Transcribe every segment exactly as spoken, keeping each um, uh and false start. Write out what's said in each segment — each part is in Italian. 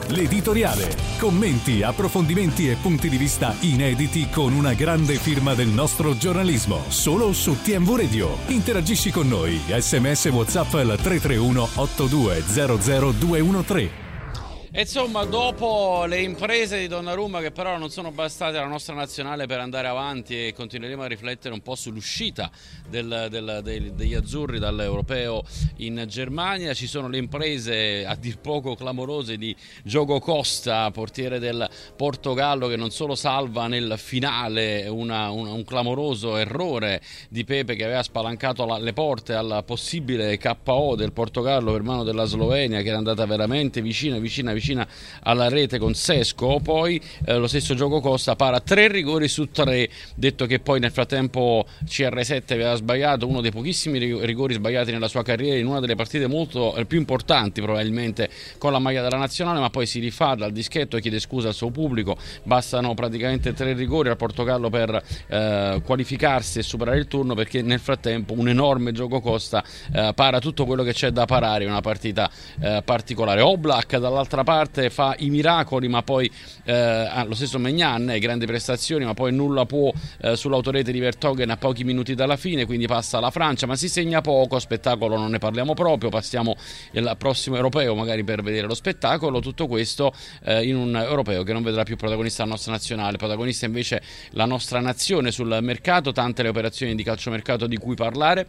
l'editoriale. Commenti, approfondimenti e punti di vista inediti con una grande firma del nostro giornalismo. Solo su T M V Radio. Interagisci con noi. Sms WhatsApp al tre tre uno otto due zero zero due uno tre. E insomma, dopo le imprese di Donnarumma, che però non sono bastate alla nostra nazionale per andare avanti, e continueremo a riflettere un po' sull'uscita del, del, del, degli azzurri dall'Europeo in Germania, ci sono le imprese a dir poco clamorose di Diogo Costa, portiere del Portogallo, che non solo salva nel finale una, un, un clamoroso errore di Pepe, che aveva spalancato la, le porte alla possibile K O del Portogallo per mano della Slovenia, che era andata veramente vicina, vicina, vicina alla rete con Sesco. Poi eh, lo stesso Diogo Costa para tre rigori su tre, detto che poi nel frattempo C R sette aveva sbagliato uno dei pochissimi rigori sbagliati nella sua carriera in una delle partite molto eh, più importanti probabilmente con la maglia della nazionale, ma poi si rifà dal dischetto e chiede scusa al suo pubblico. Bastano praticamente tre rigori al Portogallo per eh, qualificarsi e superare il turno, perché nel frattempo un enorme Diogo Costa eh, para tutto quello che c'è da parare in una partita eh, particolare. Oblak dall'altra parte fa i miracoli, ma poi eh, lo stesso Maignan, eh, grandi prestazioni, ma poi nulla può eh, sull'autorete di Vertonghen a pochi minuti dalla fine, quindi passa alla Francia, ma si segna poco. Spettacolo non ne parliamo proprio, passiamo al prossimo europeo magari per vedere lo spettacolo. Tutto questo eh, in un europeo che non vedrà più protagonista la nostra nazionale, protagonista invece la nostra nazione sul mercato, tante le operazioni di calciomercato di cui parlare.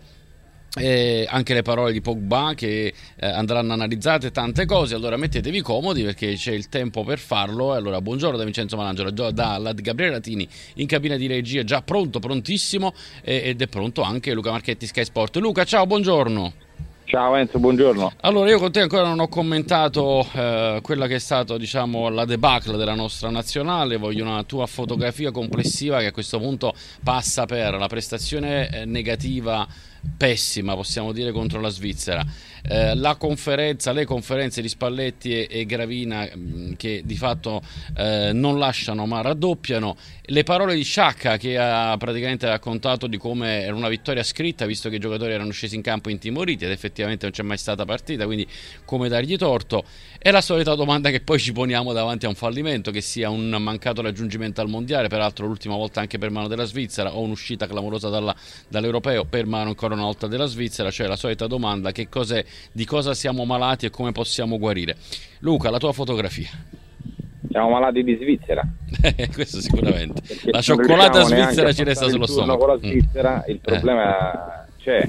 E anche le parole di Pogba che eh, andranno analizzate, tante cose. Allora mettetevi comodi perché c'è il tempo per farlo. E allora buongiorno da Vincenzo Malangelo, da, da Gabriele Latini in cabina di regia, già pronto, prontissimo, e, ed è pronto anche Luca Marchetti, Sky Sport. Luca, ciao, buongiorno. Ciao Enzo, buongiorno. Allora, io con te ancora non ho commentato eh, quella che è stata, diciamo, la debacle della nostra nazionale. Voglio una tua fotografia complessiva, che a questo punto passa per la prestazione eh, negativa pessima, possiamo dire, contro la Svizzera, eh, la conferenza, le conferenze di Spalletti e, e Gravina mh, che di fatto eh, non lasciano ma raddoppiano, le parole di Sciacca che ha praticamente raccontato di come era una vittoria scritta visto che i giocatori erano scesi in campo intimoriti ed effettivamente non c'è mai stata partita, quindi come dargli torto. E la solita domanda che poi ci poniamo davanti a un fallimento, che sia un mancato raggiungimento al mondiale, peraltro l'ultima volta anche per mano della Svizzera, o un'uscita clamorosa dalla, dall'europeo per mano ancora una volta della Svizzera, cioè la solita domanda: che cos'è, di cosa siamo malati e come possiamo guarire. Luca, la tua fotografia. Siamo malati di Svizzera. Questo sicuramente. Perché la cioccolata svizzera ci resta sullo stomaco. Con la Svizzera mm. il problema eh. c'è.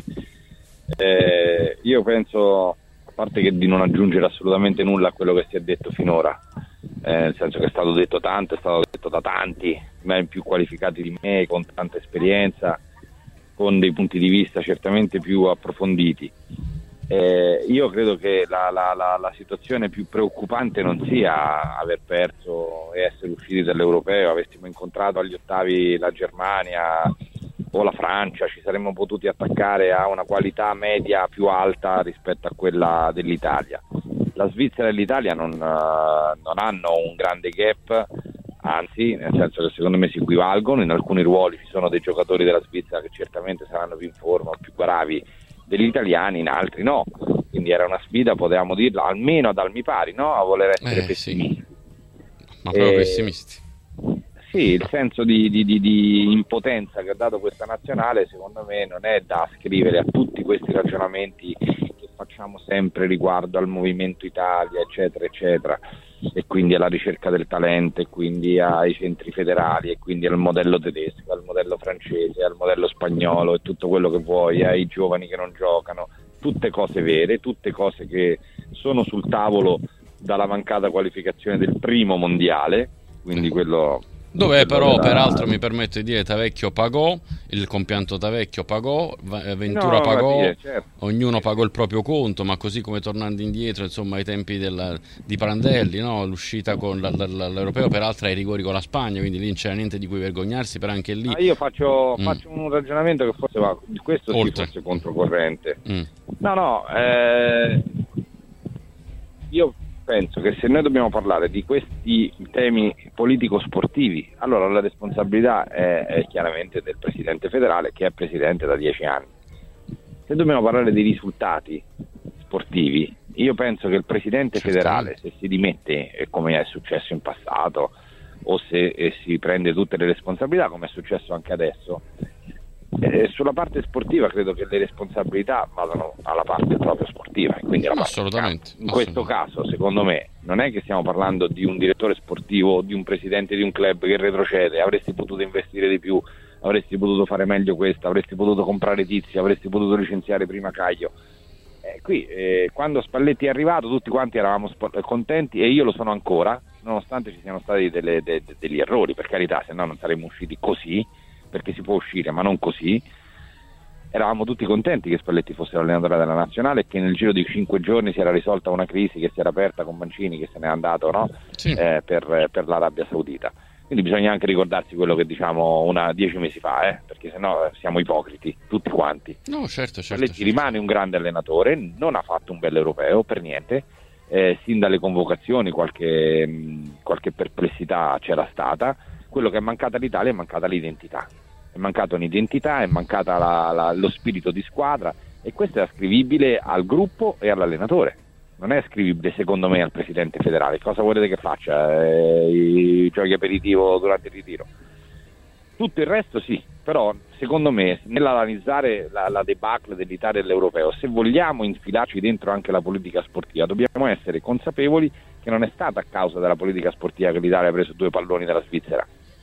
Eh, io penso, a parte che di non aggiungere assolutamente nulla a quello che si è detto finora, eh, nel senso che è stato detto tanto, è stato detto da tanti, ben più qualificati di me, con tanta esperienza, con dei punti di vista certamente più approfonditi. Eh, io credo che la, la, la, la situazione più preoccupante non sia aver perso e essere usciti dall'europeo. Avessimo incontrato agli ottavi la Germania o la Francia, ci saremmo potuti attaccare a una qualità media più alta rispetto a quella dell'Italia. La Svizzera e l'Italia non, uh, non hanno un grande gap, anzi, nel senso che secondo me si equivalgono. In alcuni ruoli ci sono dei giocatori della Svizzera che certamente saranno più in forma, più bravi degli italiani, in altri no. Quindi era una sfida, potevamo dirla, almeno ad almi pari, no? A voler essere eh, pessimisti. Sì. Ma proprio e... pessimisti. Sì, il senso di, di, di, di impotenza che ha dato questa nazionale secondo me non è da ascrivere a tutti questi ragionamenti che facciamo sempre riguardo al movimento Italia, eccetera, eccetera, e quindi alla ricerca del talento, e quindi ai centri federali, e quindi al modello tedesco, al modello francese, al modello spagnolo e tutto quello che vuoi, ai giovani che non giocano. Tutte cose vere, tutte cose che sono sul tavolo dalla mancata qualificazione del primo mondiale, quindi quello... Dove però della... peraltro mi permetto di dire, Tavecchio pagò, il compianto Tavecchio pagò, Ventura no, pagò, dire, certo. Ognuno pagò il proprio conto, ma così come tornando indietro, insomma, ai tempi del, di Prandelli, no? L'uscita con la, la, l'Europeo peraltro ai rigori con la Spagna, quindi lì non c'era niente di cui vergognarsi, però anche lì... Ah, io faccio, mm. faccio un ragionamento che forse va, di questo sì, forse controcorrente. Mm. No, no, eh, io... penso che se noi dobbiamo parlare di questi temi politico-sportivi, allora la responsabilità è, è chiaramente del Presidente federale, che è Presidente da dieci anni. Se dobbiamo parlare di risultati sportivi, io penso che il presidente federale, se si dimette, come è successo in passato, o se eh, si prende tutte le responsabilità, come è successo anche adesso, eh, sulla parte sportiva credo che le responsabilità vadano alla parte proprio sportiva, e quindi alla assolutamente, parte in questo caso, secondo me, non è che stiamo parlando di un direttore sportivo, di un presidente di un club che retrocede, avresti potuto investire di più, avresti potuto fare meglio questo, avresti potuto comprare tizi, avresti potuto licenziare prima Caio. Eh, qui eh, quando Spalletti è arrivato tutti quanti eravamo sp- contenti, e io lo sono ancora, nonostante ci siano stati delle, de- de- degli errori, per carità, se no non saremmo usciti così, perché si può uscire ma non così. Eravamo tutti contenti che Spalletti fosse l'allenatore della nazionale e che nel giro di cinque giorni si era risolta una crisi che si era aperta con Mancini, che se n'è andato, no? Sì. eh, per, per l'Arabia Saudita. Quindi bisogna anche ricordarsi quello che diciamo una dieci mesi fa, eh? Perché sennò siamo ipocriti tutti quanti. No, certo, certo. Spalletti certo. rimane un grande allenatore, non ha fatto un bel europeo per niente, eh, sin dalle convocazioni qualche, mh, qualche perplessità c'era stata. Quello che è mancata all'Italia è mancata l'identità, è mancata un'identità, è mancata la, la, lo spirito di squadra, e questo è ascrivibile al gruppo e all'allenatore. Non è ascrivibile secondo me al presidente federale. Cosa volete che faccia? Eh, I giochi aperitivo durante il ritiro? Tutto il resto sì, però secondo me nell'analizzare la, la debacle dell'Italia e dell'Europeo, se vogliamo infilarci dentro anche la politica sportiva, dobbiamo essere consapevoli che non è stata a causa della politica sportiva che l'Italia ha preso due palloni dalla Svizzera.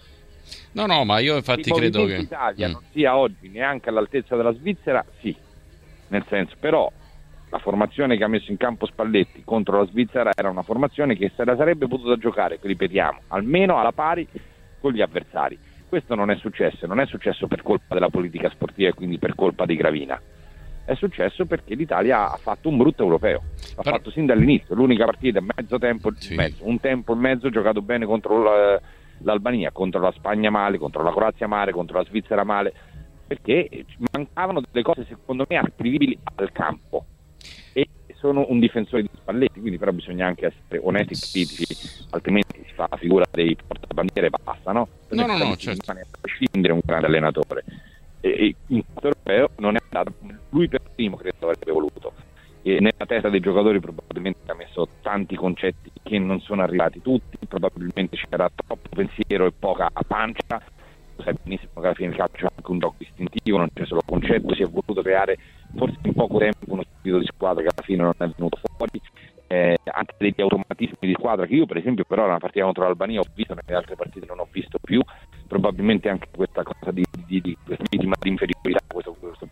No, no, ma io infatti il credo che l'Italia mm. non sia oggi neanche all'altezza della Svizzera, sì, nel senso, però la formazione che ha messo in campo Spalletti contro la Svizzera era una formazione che se la sarebbe potuta giocare, ripetiamo, almeno alla pari con gli avversari. Questo non è successo, non è successo per colpa della politica sportiva e quindi per colpa di Gravina. È successo perché l'Italia ha fatto un brutto europeo, l'ha Però... fatto sin dall'inizio, l'unica partita mezzo tempo, sì. mezzo, un tempo e mezzo giocato bene contro la, l'Albania, contro la Spagna male, contro la Croazia male, contro la Svizzera male, perché mancavano delle cose secondo me ascrivibili al campo. E sono un difensore di Spalletti, quindi però bisogna anche essere onesti e critici, altrimenti si fa la figura dei portabandiere e basta, no? No, no, no, certo. A prescindere un grande allenatore. E in questo europeo non è andato, lui per primo credo avrebbe voluto, e nella testa dei giocatori probabilmente ha messo tanti concetti che non sono arrivati tutti, probabilmente c'era troppo pensiero e poca pancia. Sai benissimo che alla fine il calcio è anche un gioco istintivo, non c'è solo concetto, si è voluto creare forse in poco tempo uno spirito di squadra che alla fine non è venuto fuori, eh, anche degli automatismi di squadra che io per esempio però nella partita contro l'Albania ho visto, nelle altre partite non ho visto più. Probabilmente anche questa cosa di, di, di questa vittima di inferiorità, questo, questo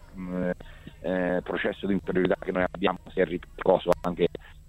eh, processo di inferiorità che noi abbiamo si è ripercosso anche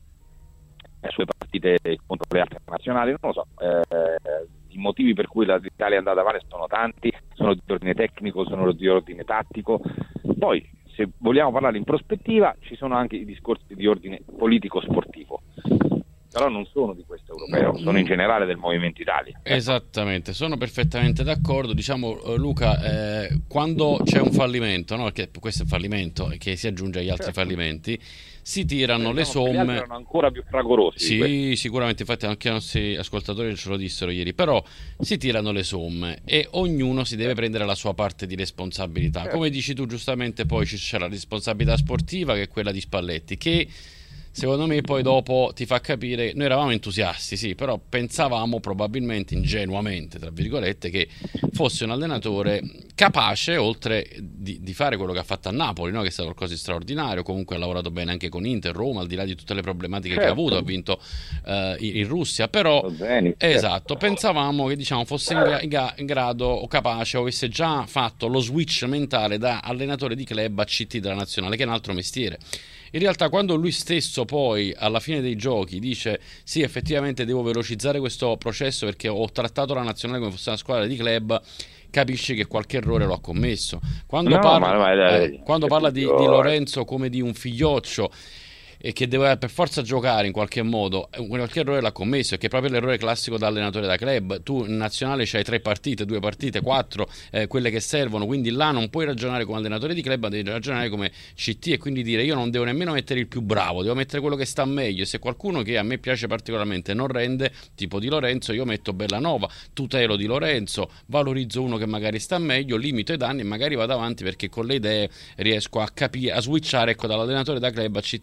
sulle partite contro le altre nazionali, non lo so. Eh, i motivi per cui l'Italia è andata avanti sono tanti, sono di ordine tecnico, sono di ordine tattico. Poi, se vogliamo parlare in prospettiva, ci sono anche i discorsi di ordine politico-sportivo. Però non sono di questo europeo, sono in generale del Movimento Italia. Esattamente, sono perfettamente d'accordo. Diciamo, Luca, eh, quando c'è un fallimento, no? Perché questo è un fallimento che si aggiunge agli altri certo. fallimenti, si tirano eh, le somme. Gli altri erano ancora più fragorosi. Sì, sicuramente, infatti anche i nostri ascoltatori ce lo dissero ieri, però si tirano le somme e ognuno si deve prendere la sua parte di responsabilità. Certo. Come dici tu giustamente, poi c'è la responsabilità sportiva che è quella di Spalletti, che secondo me poi dopo ti fa capire, noi eravamo entusiasti sì, però pensavamo probabilmente ingenuamente tra virgolette che fosse un allenatore capace, oltre di, di fare quello che ha fatto a Napoli, no? Che è stato qualcosa di straordinario, comunque ha lavorato bene anche con Inter, Roma, al di là di tutte le problematiche certo. che ha avuto, ha vinto uh, in Russia, però bene, esatto, certo. pensavamo che diciamo fosse in, gra- in, gra- in grado o capace o avesse già fatto lo switch mentale da allenatore di club a C T della nazionale, che è un altro mestiere. In realtà quando lui stesso poi alla fine dei giochi dice sì, effettivamente devo velocizzare questo processo perché ho trattato la nazionale come fosse una squadra di club, capisci che qualche errore lo ha commesso. Quando no, parla, ma, ma, eh, quando parla di, di Lorenzo come di un figlioccio e che deve per forza giocare in qualche modo, qualche errore l'ha commesso, che è proprio l'errore classico da allenatore da club. Tu in nazionale c'hai tre partite, due partite, quattro, eh, quelle che servono, quindi là non puoi ragionare come allenatore di club, ma devi ragionare come C T e quindi dire io non devo nemmeno mettere il più bravo, devo mettere quello che sta meglio, e se qualcuno che a me piace particolarmente non rende, tipo Di Lorenzo, io metto Bellanova, tutelo Di Lorenzo, valorizzo uno che magari sta meglio, limito i danni e magari vado avanti perché con le idee riesco a capire, a switchare ecco, dall'allenatore da club a C T della nazionale.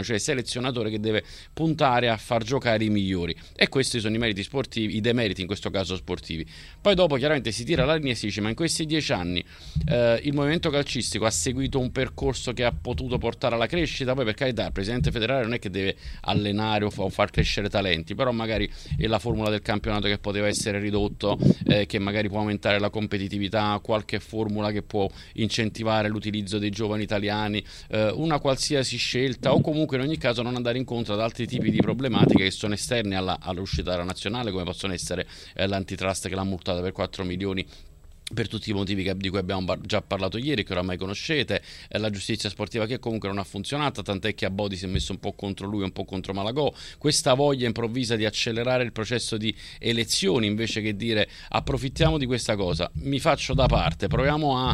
nazionale, cioè il selezionatore che deve puntare a far giocare i migliori, e questi sono i meriti sportivi, i demeriti in questo caso sportivi. Poi dopo chiaramente si tira la linea e si dice: ma in questi dieci anni eh, il movimento calcistico ha seguito un percorso che ha potuto portare alla crescita. Poi per carità il presidente federale non è che deve allenare o, fa, o far crescere talenti, però magari è la formula del campionato che poteva essere ridotto, eh, che magari può aumentare la competitività, qualche formula che può incentivare l'utilizzo dei giovani italiani, eh, una qualsiasi scelta, o comunque in ogni caso non andare incontro ad altri tipi di problematiche che sono esterne alla, all'uscita della nazionale, come possono essere eh, l'antitrust che l'ha multata per quattro milioni per tutti i motivi che, di cui abbiamo bar- già parlato ieri, che oramai conoscete, eh, la giustizia sportiva che comunque non ha funzionato, tant'è che Abodi si è messo un po' contro lui, un po' contro Malagò, questa voglia improvvisa di accelerare il processo di elezioni invece che dire approfittiamo di questa cosa, mi faccio da parte, proviamo a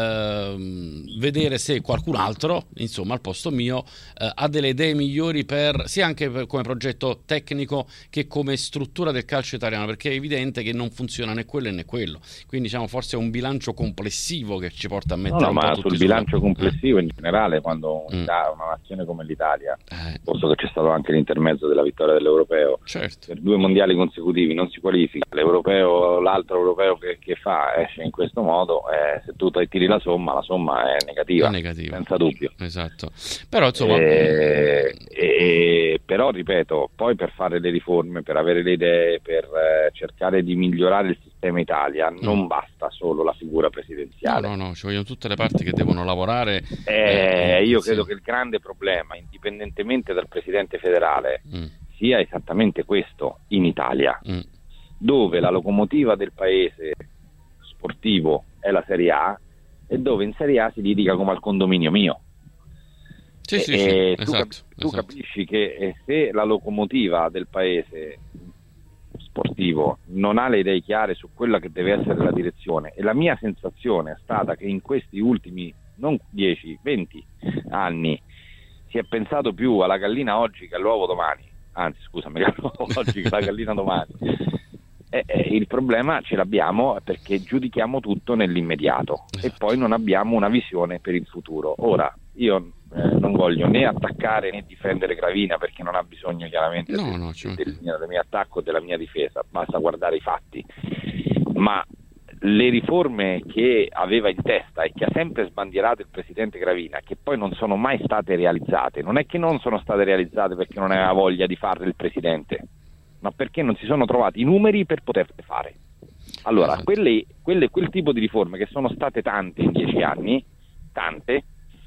ehm, vedere se qualcun altro, insomma al posto mio, eh, ha delle idee migliori per sia anche per, come progetto tecnico che come struttura del calcio italiano, perché è evidente che non funziona né quello né quello, quindi diciamo forse è un bilancio complessivo che ci porta a mettere no, no, un po' ma tutti sul sulla... bilancio complessivo in generale, quando Mm. una nazione come l'Italia, Eh, posto che c'è stato anche l'intermezzo della vittoria dell'Europeo, certo. per due mondiali consecutivi non si qualifica, l'Europeo, l'altro europeo che, che fa esce in questo modo, eh, se tu tiri la somma, la somma è negativa, È negativa. senza dubbio. Esatto. Però insomma Eh, eh, però ripeto, poi per fare le riforme, per avere le idee, per eh, cercare di migliorare il sistema Italia, Mm. non basta solo la figura presidenziale. no, no, no, ci vogliono tutte le parti che devono lavorare. Eh, eh, io sì. credo che il grande problema, indipendentemente dal presidente federale, Mm, sia esattamente questo in Italia, mm, dove la locomotiva del paese sportivo è la Serie A e dove in Serie A si litiga come al condominio mio. Sì, sì, E- sì, e tu, esatto, capi- tu esatto. capisci che eh, se la locomotiva del paese sportivo non ha le idee chiare su quella che deve essere la direzione, e la mia sensazione è stata che in questi ultimi non dieci venti anni si è pensato più alla gallina oggi che all'uovo domani, anzi scusami, all'uovo oggi che alla gallina domani. E, e il problema ce l'abbiamo perché giudichiamo tutto nell'immediato e Esatto. poi non abbiamo una visione per il futuro. Ora io eh, non voglio né attaccare né difendere Gravina, perché non ha bisogno chiaramente No, del, no, ci del, mio, del mio attacco e della mia difesa, basta guardare i fatti. Ma le riforme che aveva in testa e che ha sempre sbandierato il presidente Gravina, che poi non sono mai state realizzate, non è che non sono state realizzate perché non aveva voglia di farle il presidente, ma perché non si sono trovati i numeri per poterle fare. Allora, Esatto. quelle, quelle, quel tipo di riforme che sono state tante in dieci anni, tante,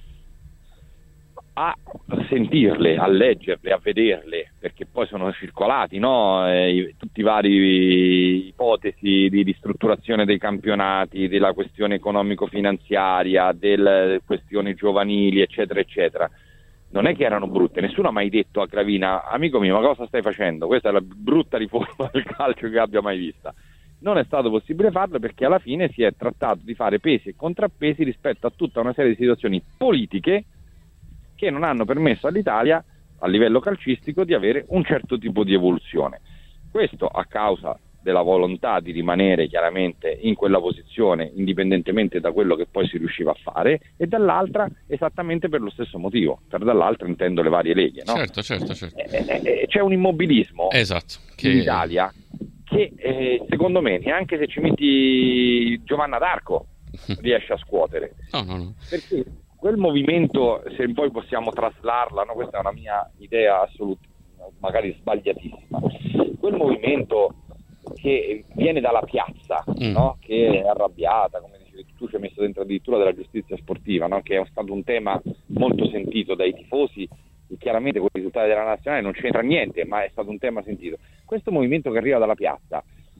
a sentirle, a leggerle, a vederle, perché poi sono circolati, no? Eh, i- tutti i vari ipotesi di ristrutturazione dei campionati, della questione economico-finanziaria, delle questioni giovanili, eccetera, eccetera. Non è che erano brutte, nessuno ha mai detto a Gravina: amico mio, ma cosa stai facendo? Questa è la brutta riforma del calcio che abbia mai vista. Non è stato possibile farlo perché alla fine si è trattato di fare pesi e contrappesi rispetto a tutta una serie di situazioni politiche che non hanno permesso all'Italia, a livello calcistico, di avere un certo tipo di evoluzione. Questo a causa della volontà di rimanere chiaramente in quella posizione, indipendentemente da quello che poi si riusciva a fare, e dall'altra esattamente per lo stesso motivo. Per dall'altra intendo le varie leghe, no? Certo, certo, certo. Eh, eh, eh, c'è un immobilismo Esatto. Che... in Italia che eh, secondo me neanche se ci metti Giovanna d'Arco riesce a scuotere, No, no, no. perché quel movimento, se poi possiamo traslarla, no? Questa è una mia idea assoluta, magari sbagliatissima, quel movimento che viene dalla piazza, Mm. no? Che è arrabbiata, come dicevi tu, ci hai messo dentro addirittura della giustizia sportiva, no? Che è stato un tema molto sentito dai tifosi, e chiaramente con i risultati della nazionale non c'entra niente, ma è stato un tema sentito. Questo movimento che arriva dalla piazza,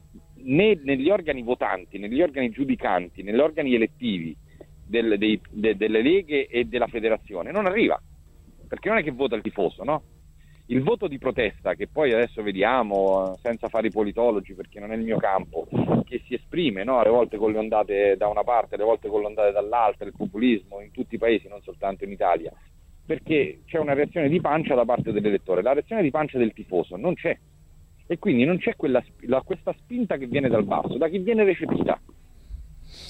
né negli organi votanti, negli organi giudicanti, negli organi elettivi del, dei, de, delle leghe e della federazione, non arriva, perché non è che vota il tifoso, no? Il voto di protesta, che poi adesso vediamo, senza fare i politologi perché non è il mio campo, che si esprime, no? Alle volte con le ondate da una parte, alle volte con le ondate dall'altra, il populismo in tutti i paesi, non soltanto in Italia, perché c'è una reazione di pancia da parte dell'elettore, la reazione di pancia del tifoso non c'è, e quindi non c'è quella, la, questa spinta che viene dal basso, da chi viene recepita.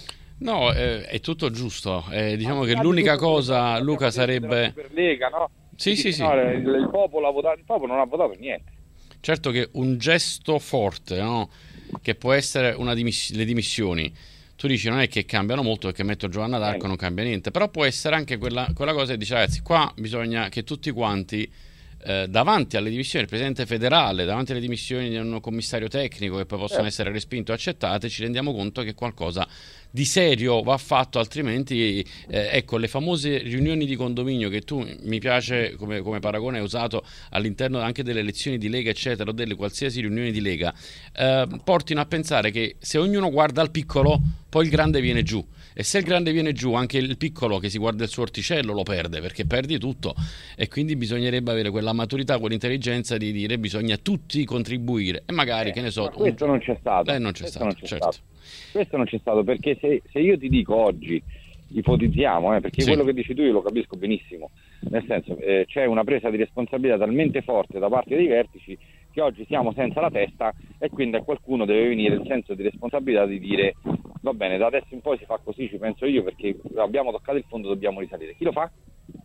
No, eh, è tutto giusto. Eh, diciamo che l'unica cosa, Luca, sarebbe... Superlega, no? Sì, sì, sì. No, il, il popolo ha votato, il popolo non ha votato niente. Certo che un gesto forte, no? Che può essere una dimiss- le dimissioni. Tu dici non è che cambiano molto perché metto Giovanna d'Arco, non cambia niente, però può essere anche quella, quella cosa che dice ragazzi, qua bisogna che tutti quanti eh, davanti alle dimissioni del Presidente federale, davanti alle dimissioni di un commissario tecnico che poi possono eh. essere respinte o accettate, ci rendiamo conto che qualcosa di serio va fatto, altrimenti eh, ecco, le famose riunioni di condominio che tu, mi piace come, come paragone, hai usato all'interno anche delle elezioni di Lega eccetera, o delle qualsiasi riunioni di Lega, eh, portino a pensare che se ognuno guarda al piccolo poi il grande viene giù, e se il grande viene giù anche il piccolo che si guarda il suo orticello lo perde, perché perdi tutto, e quindi bisognerebbe avere quella maturità, quell'intelligenza di dire bisogna tutti contribuire, e magari eh, che ne so, questo un... non c'è stato, eh, non c'è questo stato, non c'è certo. stato. Questo non c'è stato, perché se, se io ti dico oggi, ipotizziamo, eh, perché sì. quello che dici tu io lo capisco benissimo, nel senso eh, c'è una presa di responsabilità talmente forte da parte dei vertici che oggi siamo senza la testa, e quindi a qualcuno deve venire il senso di responsabilità di dire va bene, da adesso in poi si fa così, ci penso io, perché abbiamo toccato il fondo, dobbiamo risalire. Chi lo fa?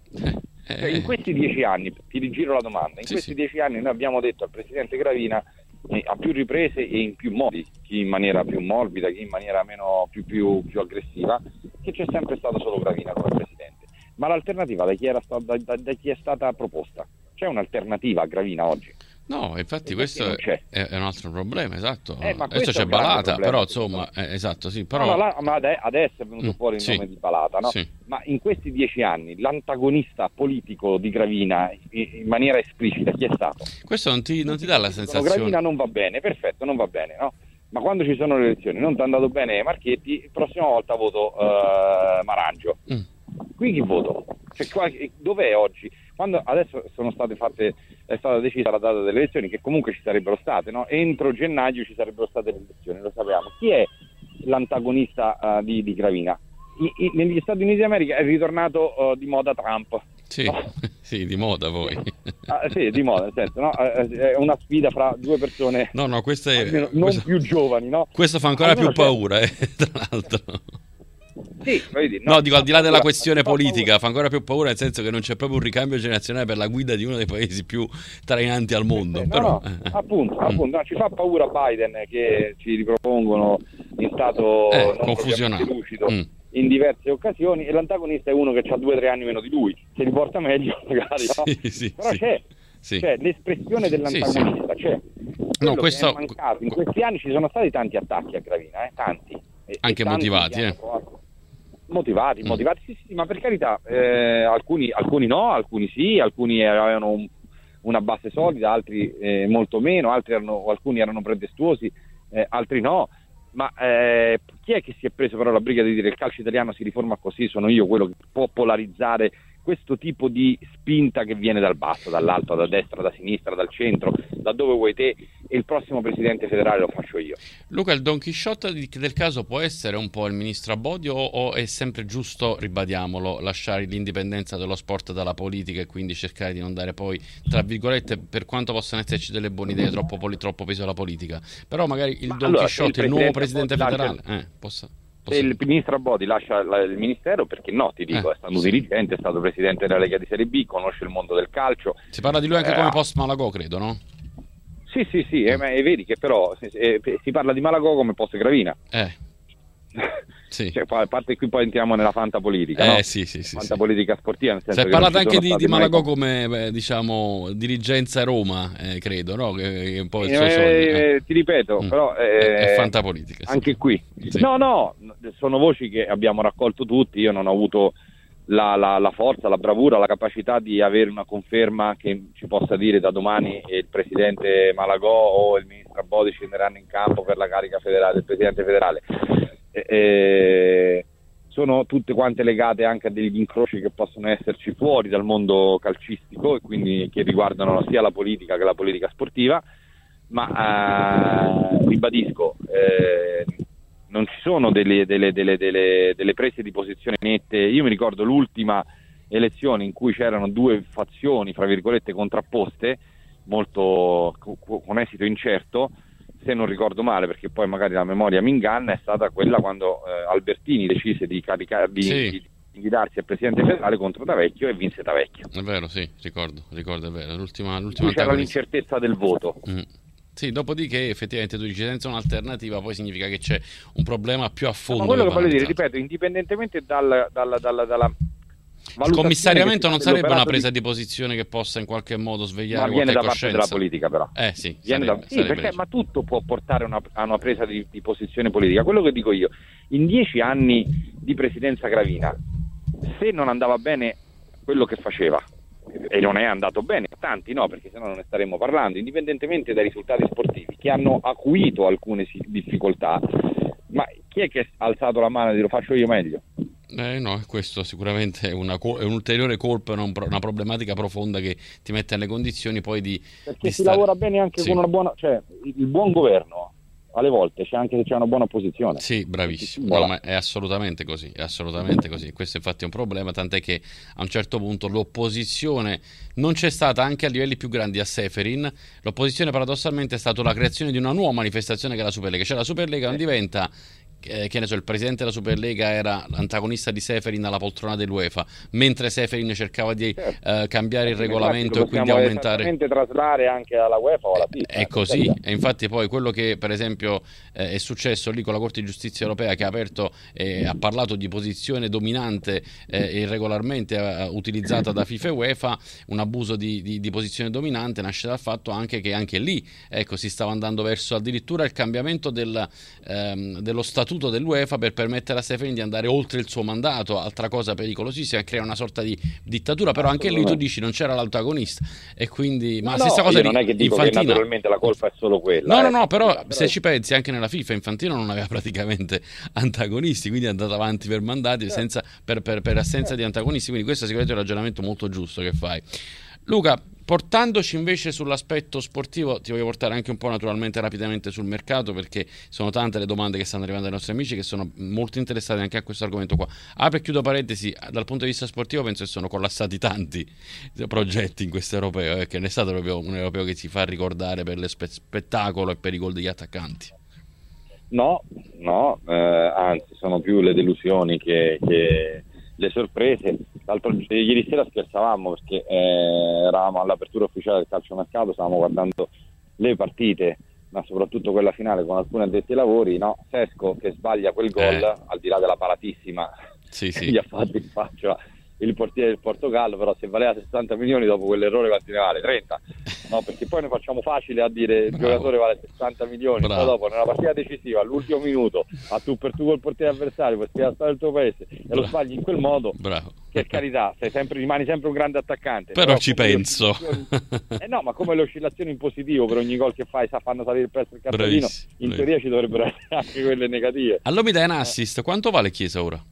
Eh, cioè, in questi dieci anni, ti rigiro la domanda, in sì, questi sì. dieci anni noi abbiamo detto al Presidente Gravina eh, a più riprese e in più modi, chi in maniera più morbida, chi in maniera meno più, più, più aggressiva, che c'è sempre stato solo Gravina come Presidente. Ma l'alternativa da chi, era sta, da, da, da chi è stata proposta? C'è un'alternativa a Gravina oggi? No, infatti questo è, è un altro problema, esatto. Eh, ma adesso c'è Balata, però insomma, eh, esatto, sì, però... No, no, la, ma adesso è venuto mm, fuori il sì, nome di Balata, no? Sì. Ma in questi dieci anni l'antagonista politico di Gravina in, in maniera esplicita chi è stato? Questo non ti, non ti dà la sensazione... Gravina non va bene, perfetto, non va bene, no? Ma quando ci sono le elezioni non ti è andato bene Marchetti, la prossima volta voto uh, Marangio. Mm. Qui chi voto? Cioè, qua, dov'è oggi? Quando adesso sono state fatte, è stata decisa la data delle elezioni, che comunque ci sarebbero state, no? Entro gennaio ci sarebbero state le elezioni, lo sappiamo. Chi è l'antagonista uh, di, di Gravina? I, i, negli Stati Uniti d'America è ritornato uh, di moda Trump. Sì, no? Sì, di moda poi. Ah, sì, di moda, nel senso, no? È una sfida fra due persone no, no, questa è, non questo, più giovani, no? Questo fa ancora Almeno più c'è... paura, eh, tra l'altro. Sì, vedi, no, no, dico al di là della paura, questione fa politica, paura. fa ancora più paura nel senso che non c'è proprio un ricambio generazionale per la guida di uno dei paesi più trainanti al mondo. Eh, però... no, no, appunto, appunto no, ci fa paura Biden che ci ripropongono in stato eh, non confusionato, lucido mm. in diverse occasioni, e l'antagonista è uno che ha due o tre anni meno di lui, se li porta meglio magari, no? Sì, sì, però sì. c'è, Sì. c'è l'espressione dell'antagonista, sì, sì. c'è. No, questo... Che è mancato. In questi anni ci sono stati tanti attacchi a Gravina, eh, tanti. E, anche e tanti motivati, eh. Motivati, mm. motivati, sì, sì, ma per carità, eh, alcuni, alcuni no, alcuni sì, alcuni avevano un, una base solida, altri eh, molto meno, altri erano, alcuni erano pretestuosi, eh, altri no. Ma eh, chi è che si è preso però la briga di dire il calcio italiano si riforma così? Sono io quello che può polarizzare questo tipo di spinta che viene dal basso, dall'alto, da destra, da sinistra, dal centro, da dove vuoi te, e il prossimo presidente federale lo faccio io. Luca, il Don Chisciotte del caso può essere un po' il ministro Abodi, o, o è sempre giusto, ribadiamolo, lasciare l'indipendenza dello sport dalla politica e quindi cercare di non dare poi, tra virgolette, per quanto possano esserci delle buone idee, troppo, poli, troppo peso alla politica? Però magari il Ma Don allora, Chisciotte, il, il nuovo presidente federale, eh, possa... Se il ministro Abodi lascia la, il ministero, perché no, ti dico, eh, è stato sì. dirigente, è stato presidente della Lega di Serie B, conosce il mondo del calcio. Si parla di lui anche eh, come post Malagò, credo, no? Sì, sì, sì, eh, e vedi che però eh, si parla di Malagò come post Gravina. Eh. Sì. Cioè, a parte qui poi entriamo nella fantapolitica, eh, no? sì, sì, sì, fantapolitica sportiva, nel senso si è che parlato anche di, di Malagò mai... come beh, diciamo dirigenza Roma, eh, credo, no? Che, che è un po' il suo eh, sogno. Eh. Ti ripeto, mm. però eh, è, è fantapolitica. Sì. Anche qui. Sì. No, no, sono voci che abbiamo raccolto tutti. Io non ho avuto la, la, la forza, la bravura, la capacità di avere una conferma che ci possa dire da domani il presidente Malagò o il ministro Abodi scenderanno in campo per la carica federale del presidente federale. Eh, eh, sono tutte quante legate anche a degli incroci che possono esserci fuori dal mondo calcistico e quindi che riguardano sia la politica che la politica sportiva, ma eh, ribadisco, eh, non ci sono delle, delle, delle, delle, delle prese di posizione nette. Io mi ricordo l'ultima elezione in cui c'erano due fazioni, fra virgolette, contrapposte, molto con esito incerto, se non ricordo male, perché poi magari la memoria mi inganna, è stata quella quando eh, Albertini decise di caricare di, sì. di candidarsi a presidente federale contro D'Avecchio e vinse D'Avecchio. È vero, sì, ricordo, ricordo, è vero. L'ultima, l'ultima c'era l'incertezza del voto. Mm. Sì, dopodiché effettivamente tu dici senza un'alternativa poi significa che c'è un problema più a fondo. Ma quello che voglio dire, ripeto, indipendentemente dal, dal, dal, dalla il commissariamento non sarebbe una presa di... di posizione che possa in qualche modo svegliare ma viene qualche da coscienza. Parte della politica, però. Eh sì, viene sarebbe, da... sì perché, ma tutto può portare una, a una presa di, di posizione politica. Quello che dico io, in dieci anni di presidenza Gravina, se non andava bene quello che faceva, e non è andato bene, tanti no, perché sennò non ne staremmo parlando, indipendentemente dai risultati sportivi che hanno acuito alcune difficoltà, ma chi è che ha alzato la mano e dire lo faccio io meglio? Eh no, questo sicuramente è, una, è un'ulteriore colpa, una, una problematica profonda che ti mette nelle condizioni poi di perché di si stare... lavora bene anche sì. con una buona, cioè il buon governo alle volte c'è anche se c'è una buona opposizione. Sì, bravissimo. No, ma è assolutamente così, è assolutamente così. Questo infatti è un problema, tant'è che a un certo punto l'opposizione non c'è stata anche a livelli più grandi a Seferin. L'opposizione paradossalmente è stata la creazione di una nuova manifestazione che è la Superlega. Cioè la Superlega non diventa eh, che ne so, il presidente della Superlega era l'antagonista di Seferin alla poltrona dell'UEFA, mentre Seferin cercava di certo. eh, cambiare il regolamento e quindi aumentare, traslare anche alla UEFA o alla FIFA. È così, e infatti poi quello che per esempio eh, è successo lì con la Corte di Giustizia Europea, che ha aperto e eh, ha parlato di posizione dominante eh, irregolarmente eh, utilizzata da FIFA e UEFA, un abuso di, di, di posizione dominante nasce dal fatto anche che anche lì ecco si stava andando verso addirittura il cambiamento del, ehm, dello statuto dell'UEFA per permettere a Seferin di andare oltre il suo mandato, altra cosa pericolosissima, crea una sorta di dittatura, però anche lì tu dici non c'era l'antagonista e quindi ma no, stessa no, cosa non è che dico Infantino. Che naturalmente la colpa è solo quella. No, eh. no, no, però, però se ci pensi anche nella FIFA Infantino non aveva praticamente antagonisti, quindi è andato avanti per mandati certo. senza, per, per, per assenza certo. di antagonisti, quindi questo è sicuramente un ragionamento molto giusto che fai. Luca, portandoci invece sull'aspetto sportivo, ti voglio portare anche un po' naturalmente rapidamente sul mercato, perché sono tante le domande che stanno arrivando ai nostri amici che sono molto interessati anche a questo argomento qua. Apro e chiudo parentesi, dal punto di vista sportivo penso che sono collassati tanti progetti in questo europeo, perché eh, non è stato proprio un europeo che si fa ricordare per lo spe- spettacolo e per i gol degli attaccanti. No, no, eh, anzi sono più le delusioni che... che... le sorprese. L'altro, ieri sera scherzavamo perché eh, eravamo all'apertura ufficiale del calciomercato, stavamo guardando le partite, ma soprattutto quella finale con alcuni addetti ai lavori, no? Sesco che sbaglia quel gol, eh. al di là della paratissima sì, sì. che gli ha fatto in faccia il portiere del Portogallo, però se valeva sessanta milioni dopo quell'errore quanti ne vale? trenta? No, perché poi noi facciamo facile a dire il giocatore vale sessanta milioni, poi dopo nella partita decisiva all'ultimo minuto a tu per tu col portiere avversario per spiegare la storia del tuo paese e Bravo. Lo sbagli in quel modo. Bravo. Che carità, sei sempre, rimani sempre un grande attaccante, però, però ci penso eh no, ma come le oscillazioni in positivo per ogni gol che fai sa, fanno salire il prezzo del cartellino, in bravissimo. Teoria ci dovrebbero essere anche quelle negative. Allora mi dai un assist, quanto vale Chiesa ora?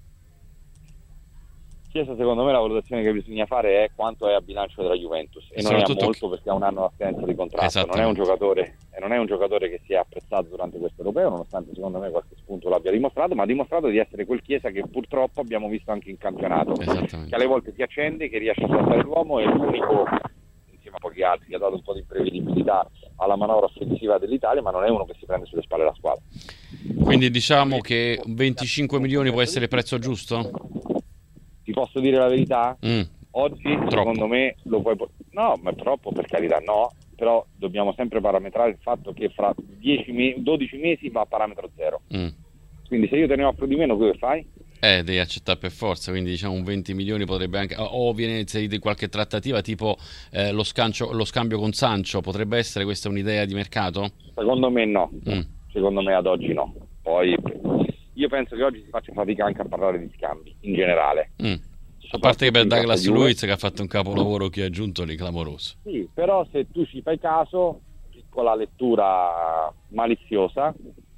Chiesa, secondo me la valutazione che bisogna fare è quanto è a bilancio della Juventus, e non è molto perché ha un anno di assenza di contratto, non è un giocatore e non è un giocatore che si è apprezzato durante questo europeo, nonostante secondo me qualche spunto l'abbia dimostrato, ma ha dimostrato di essere quel Chiesa che purtroppo abbiamo visto anche in campionato, che alle volte si accende, che riesce a saltare l'uomo, è l'unico insieme a pochi altri che ha dato un po' di imprevedibilità alla manovra offensiva dell'Italia, ma non è uno che si prende sulle spalle la squadra. Quindi diciamo che venticinque milioni può essere il prezzo giusto? Ti posso dire la verità? Mm. Oggi troppo. Secondo me lo puoi port- no, ma è troppo, per carità, no, però dobbiamo sempre parametrare il fatto che fra dieci me- dodici mesi va a parametro zero. Mm. Quindi se io te ne offro di meno, tu che fai? Eh, devi accettare per forza, quindi diciamo un venti milioni potrebbe anche, o viene inserito in qualche trattativa tipo eh, lo, scancio, lo scambio con Sancho, potrebbe essere questa un'idea di mercato? Secondo me no, mm. secondo me ad oggi no. Poi io penso che oggi si faccia fatica anche a parlare di scambi in generale. Mm. A parte che per Douglas Luiz che ha fatto un capolavoro che ha aggiunto lì clamoroso. Sì, però se tu ci fai caso, piccola lettura maliziosa,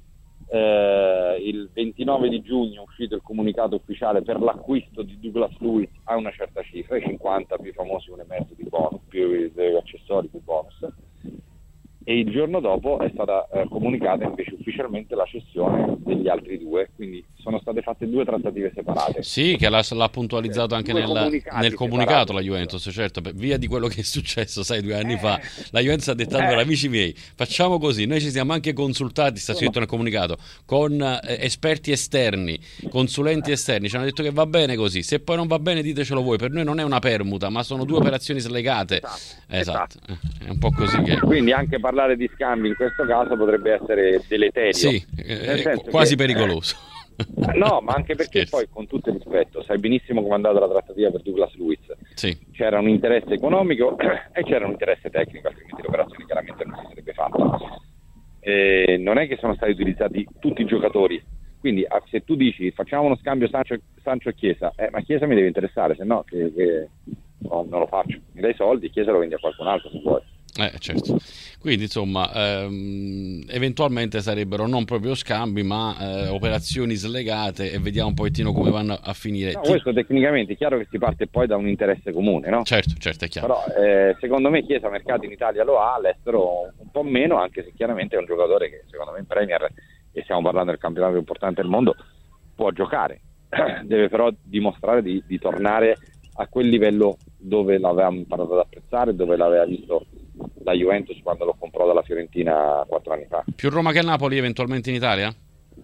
eh, il ventinove di giugno è uscito il comunicato ufficiale per l'acquisto di Douglas Luiz a una certa cifra, i cinquanta più famosi un e mezzo di bonus, più gli accessori di bonus, e il giorno dopo è stata eh, comunicata invece ufficialmente la cessione degli altri due, quindi sono state fatte due trattative separate. Sì, che l'ha, l'ha puntualizzato anche nel, nel comunicato la Juventus, separati. certo, per via di quello che è successo, sai, due anni Eh, fa. La Juventus ha detto, allora, eh. amici miei, facciamo così, noi ci siamo anche consultati, sta scritto nel comunicato, con eh, esperti esterni, consulenti esterni, ci hanno detto che va bene così, se poi non va bene ditecelo voi, per noi non è una permuta, ma sono due operazioni slegate. Esatto, Esatto, è un po' così che... Quindi anche parlare di scambi in questo caso potrebbe essere deleterio. Sì, Nel è senso quasi che- pericoloso. No, ma anche perché Scherzo. poi, con tutto il rispetto, sai benissimo come è andata la trattativa per Douglas Luiz. Sì, C'era un interesse economico e c'era un interesse tecnico, altrimenti l'operazione chiaramente non si sarebbe fatta. E non è che sono stati utilizzati tutti i giocatori, quindi ah, se tu dici facciamo uno scambio Sancho, Sancho e Chiesa, eh, ma Chiesa mi deve interessare, se no che, che- no, non lo faccio, mi dai soldi, Chiesa lo vendi a qualcun altro se vuoi. eh, certo. Quindi insomma, ehm, eventualmente sarebbero non proprio scambi, ma eh, operazioni slegate, e vediamo un pochettino come vanno a finire. No, Ti- questo tecnicamente è chiaro che si parte poi da un interesse comune, no? Certo, certo, è chiaro. Però eh, secondo me Chiesa mercato in Italia lo ha, all'estero un po' meno, anche se chiaramente è un giocatore che secondo me in Premier, e stiamo parlando del campionato più importante del mondo, può giocare. Deve però dimostrare di, di tornare a quel livello dove l'avevamo imparato ad apprezzare, dove l'aveva visto la Juventus quando lo comprò dalla Fiorentina quattro anni fa. Più Roma che Napoli eventualmente in Italia?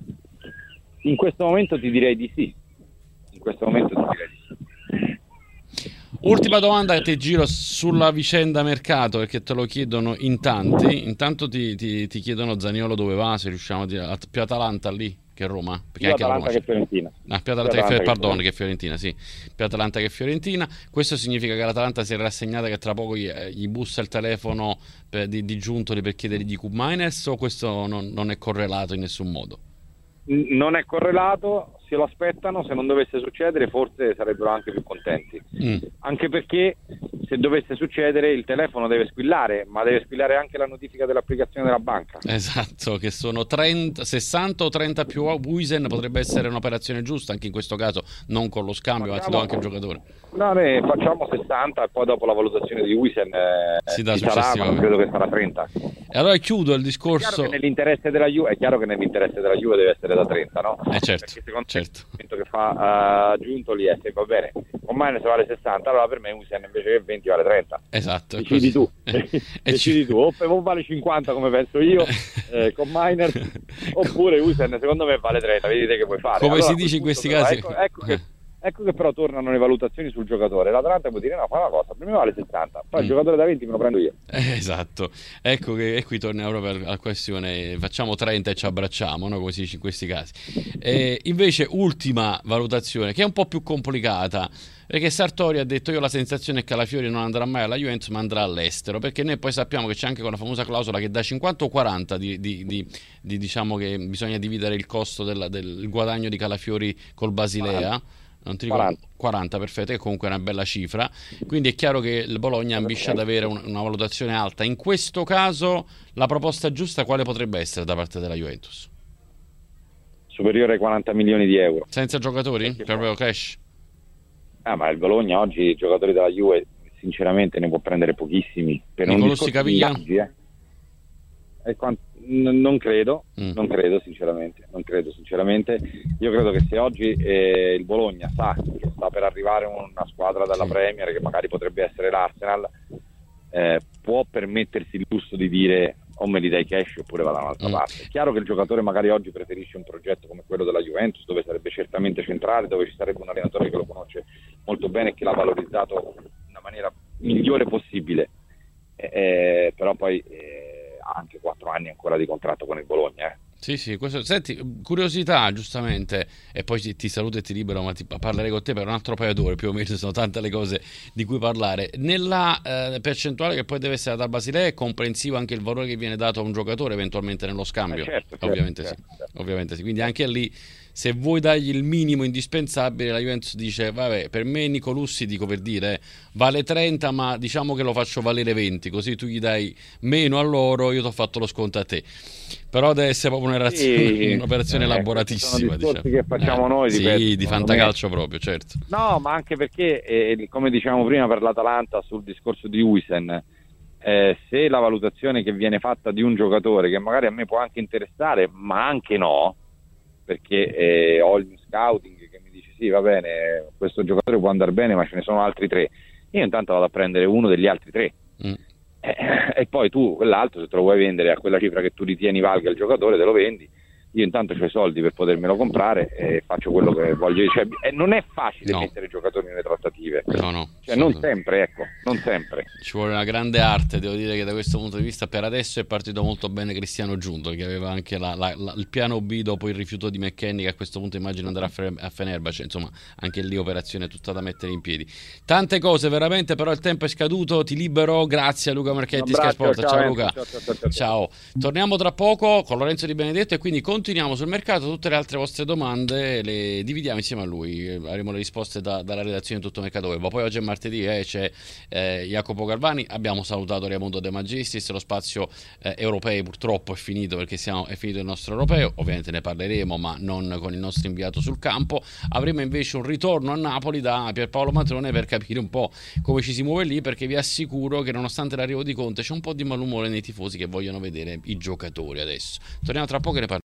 In questo momento ti direi di sì. In questo momento ti direi di sì. Ultima domanda che ti giro sulla vicenda mercato, perché te lo chiedono in tanti. Intanto ti, ti, ti chiedono Zaniolo dove va, se riusciamo a dire At- più Atalanta lì che Roma, perché Più anche la Atalanta Roma che Fiorentina. Ah, più Atalanta Più che Fiorentina, Atalanta che pardon, Fiorentina. che Fiorentina, sì. Più Atalanta che Fiorentina. Questo significa che l'Atalanta si è rassegnata che tra poco gli, eh, gli bussa il telefono per- di, di Giuntoli per chiedergli Cup Miners, o questo non, non è correlato in nessun modo? N- Non è correlato, se lo aspettano, se non dovesse succedere forse sarebbero anche più contenti. Mm. Anche perché se dovesse succedere il telefono deve squillare, ma deve squillare anche la notifica dell'applicazione della banca. Esatto, che sono trenta, sessanta o trenta più Wisen, potrebbe essere un'operazione giusta anche in questo caso, non con lo scambio, ma ti do anche il giocatore. No, ne facciamo sessanta e poi dopo la valutazione di Wisen eh, Si dà ci sarà, ma successivamente. credo che sarà trenta. E allora chiudo il È chiaro discorso. che nell'interesse della Juve, è chiaro che nell'interesse della Juve deve essere da trenta, no? Eh certo, Perché secondo certo. me il momento che fa uh, Giuntoli è se va bene, con Miners vale sessanta, allora per me Wisen invece che venti vale trenta. Esatto, è Decidi così. tu, E decidi ci- tu, o, o vale cinquanta come penso io eh, con Miners, oppure Wisen secondo me vale trenta, vedete che puoi fare. Come Allora, si a quel dice in punto questi però, casi. ecco, ecco che, Eh. ecco che però tornano le valutazioni sul giocatore. L'Atalanta può dire no, fa una cosa, per me vale sessanta, poi il Mm. giocatore da venti me lo prendo io. Eh, esatto, ecco che e qui torniamo proprio alla questione, facciamo trenta e ci abbracciamo, no? Come si dice in questi casi. E invece ultima valutazione, che è un po' più complicata, perché Sartori ha detto io ho la sensazione che Calafiori non andrà mai alla Juventus ma andrà all'estero, perché noi poi sappiamo che c'è anche quella famosa clausola che da cinquanta o quaranta di, di- di- di- diciamo che bisogna dividere il costo del, del guadagno di Calafiori col Basilea. Non ti ricordo, quaranta. quaranta, perfetto, che comunque è una bella cifra. Quindi è chiaro che il Bologna ambisce ad avere un- una valutazione alta. In questo caso la proposta giusta quale potrebbe essere da parte della Juventus? Superiore ai quaranta milioni di euro. Senza giocatori? Perché Proprio cash? Ah, ma il Bologna oggi i giocatori della Juve sinceramente ne può prendere pochissimi per un Nicolussi discorso di Caviglia? ingaggi, eh. E quan- n- non credo, Mm. non credo sinceramente, non credo sinceramente. Io credo che se oggi eh, il Bologna sa che sta per arrivare una squadra dalla Sì. Premier, che magari potrebbe essere l'Arsenal, eh, può permettersi il lusso di dire o me li dai cash oppure vado da un'altra Mm. parte. È chiaro che il giocatore magari oggi preferisce un progetto come quello della Juventus, dove sarebbe certamente centrale, dove ci sarebbe un allenatore che lo conosce molto bene e che l'ha valorizzato in una maniera migliore possibile. Eh, eh, però poi eh, ha anche quattro anni ancora di contratto con il Bologna. Eh. Sì, sì, questo, senti, curiosità giustamente, e poi ti, ti saluto e ti libero, ma ti, parlerei con te per un altro paio d'ore, più o meno, ci sono tante le cose di cui parlare. Nella eh, percentuale che poi deve essere data da Basilea è comprensivo anche il valore che viene dato a un giocatore eventualmente nello scambio? Eh, certo, certo, ovviamente certo, sì, certo. ovviamente sì, quindi anche lì se vuoi dargli il minimo indispensabile, la Juventus dice vabbè, per me Nicolussi, dico per dire, eh, vale trenta, ma diciamo che lo faccio valere venti, così tu gli dai meno a loro, io ti ho fatto lo sconto a te. Però deve essere proprio un'operazione, Sì, un'operazione eh, elaboratissima, sono discorsi diciamo. che facciamo Eh, noi, sì, ripeto, di secondo fantacalcio proprio, certo. No, ma anche perché, eh, come dicevamo prima per l'Atalanta sul discorso di Huijsen, eh, se la valutazione che viene fatta di un giocatore che magari a me può anche interessare, ma anche no, perché eh, ho il mio scouting che mi dice sì, va bene, questo giocatore può andare bene, ma ce ne sono altri tre. Io intanto vado a prendere uno degli altri tre. Mm. Eh, e poi tu quell'altro, se te lo vuoi vendere a quella cifra che tu ritieni valga il giocatore, te lo vendi. Io intanto ho i soldi per potermelo comprare e faccio quello che voglio. Cioè, eh, non è facile no. mettere giocatori nelle trattative. No, no. Cioè, non sempre, ecco, non sempre. Ci vuole una grande arte, devo dire che da questo punto di vista per adesso è partito molto bene Cristiano Giunto, che aveva anche la, la, la, il piano B dopo il rifiuto di McKennie, che a questo punto immagino andrà a, Fe- a Fenerbahce, insomma anche lì operazione tutta da mettere in piedi. Tante cose veramente, però il tempo è scaduto, ti libero, grazie a Luca Marchetti, Sky Sport. Ciao, ciao Luca. Ciao, ciao, ciao, ciao. Ciao. Torniamo tra poco con Lorenzo Di Benedetto e quindi continuiamo sul mercato. Tutte le altre vostre domande le dividiamo insieme a lui, avremo le risposte da, dalla redazione di Tutto Mercato Web. Poi oggi è martedì, eh, c'è eh, Jacopo Galvani, abbiamo salutato Raimundo De Magistris, lo spazio eh, europei purtroppo è finito perché siamo, è finito il nostro europeo, ovviamente ne parleremo ma non con il nostro inviato sul campo. Avremo invece un ritorno a Napoli da Pierpaolo Matrone per capire un po' come ci si muove lì, perché vi assicuro che nonostante l'arrivo di Conte c'è un po' di malumore nei tifosi che vogliono vedere i giocatori adesso. Torniamo tra poco e ne parliamo.